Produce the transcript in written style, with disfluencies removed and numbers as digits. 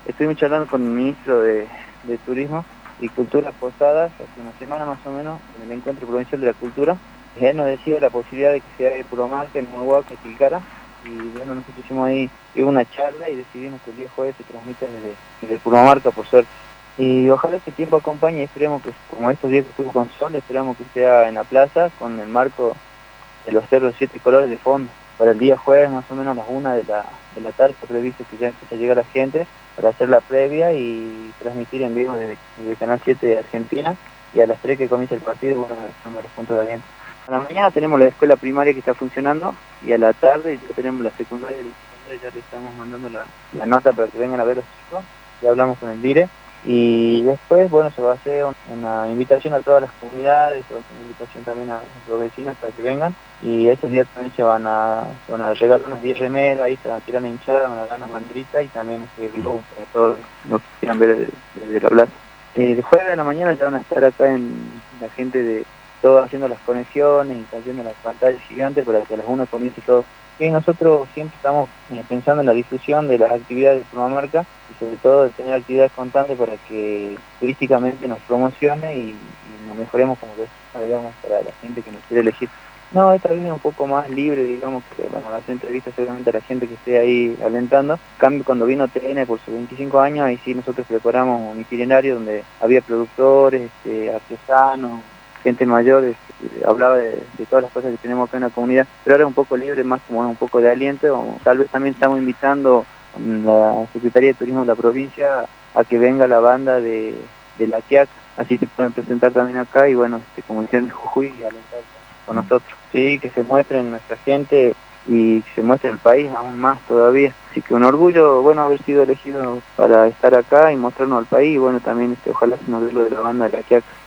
Estuvimos charlando con el ministro de Turismo y Cultura Posadas hace una semana más o menos en el Encuentro Provincial de la Cultura. Él nos decía la posibilidad de que se haga el Puromarca en Humahuaca y Tilcara. Y bueno, nosotros hicimos ahí una charla y decidimos que el día jueves se transmita desde Puromarca, por suerte. Y ojalá que el tiempo acompañe, esperemos que, como estos días que estuvo con sol, esperamos que sea en la plaza con el marco de los cerros de 7 colores de fondo. Para el día jueves, más o menos a las 1 de la tarde, está previsto que ya empiece a llegar la gente para hacer la previa y transmitir en vivo desde el Canal 7 de Argentina. Y a las 3 que comienza el partido, bueno, estamos los puntos de aliento. A la mañana tenemos la escuela primaria que está funcionando y a la tarde ya tenemos la secundaria. Ya le estamos mandando la nota para que vengan a ver los chicos. Ya hablamos con el dire. Y después, bueno, se va a hacer una invitación a todas las comunidades, una invitación también a los vecinos para que vengan. Y estos días también se van a regalar unas 10 remeras, ahí se van a tirar una hinchada, van a dar unas banderitas y también globo para todos los que quieran ver desde la plaza. El jueves de la mañana ya van a estar acá en la gente de todo haciendo las conexiones y haciendo las pantallas gigantes para que a las 1 comience todo. Y nosotros siempre estamos pensando en la difusión de las actividades de Puromarca y sobre todo de tener actividades constantes para que turísticamente nos promocione y nos mejoremos como digamos, para la gente que nos quiere elegir. No, esta vez es un poco más libre, digamos, que bueno, hacer entrevistas seguramente a la gente que esté ahí alentando. En cambio, cuando vino TN por sus 25 años, ahí sí nosotros preparamos un itinerario donde había productores, artesanos, gente mayor, hablaba de todas las cosas que tenemos acá en la comunidad, pero ahora es un poco libre, más como un poco de aliento, o tal vez también estamos invitando a la Secretaría de Turismo de la provincia a que venga la banda de la Quiaca, así se pueden presentar también acá y bueno, como hicieron en Jujuy, y alentar con nosotros. Sí, que se muestre nuestra gente y que se muestre el país aún más todavía. Así que un orgullo, bueno, haber sido elegido para estar acá y mostrarnos al país y bueno, también ojalá se nos dé lo de la banda de la Quiaca.